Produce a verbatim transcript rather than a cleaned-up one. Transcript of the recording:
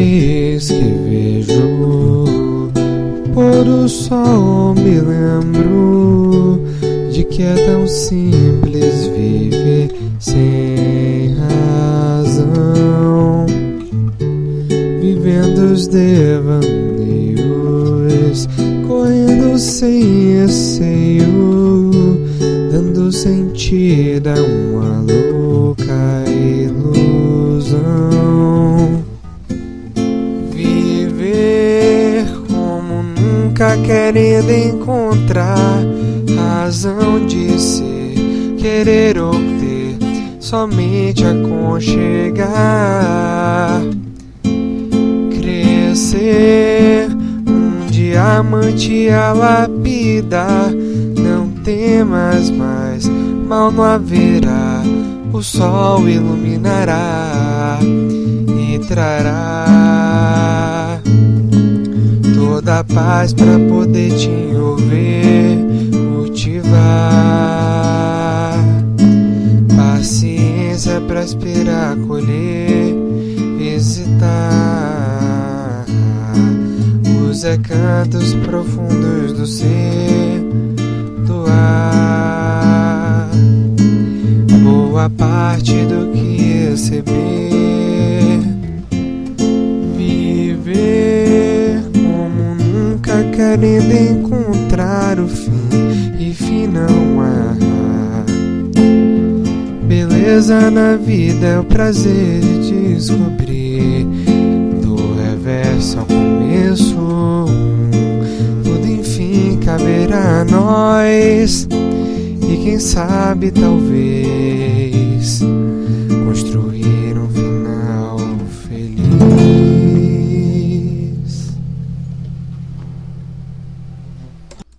vez que vejo pôr do sol me lembro de que é tão simples viver sem razão, vivendo os devaneios, correndo sem receio, dando sentido a uma louca ilusão. Viver como nunca, querendo encontrar razão de ser, querer obter, somente aconchegar, crescer, um diamante a lapidar. Não temas mais, mal não haverá, o sol iluminará e trará toda a paz pra poder te envolver, cultivar paciência pra esperar, colher, visitar os recantos profundos do ser, doar boa parte do que receber, viver como nunca, querendo encontrar o fim, e fim não há. Beleza na vida é o prazer de descobrir, do reverso ao começo, tudo enfim caberá a nós, e quem sabe talvez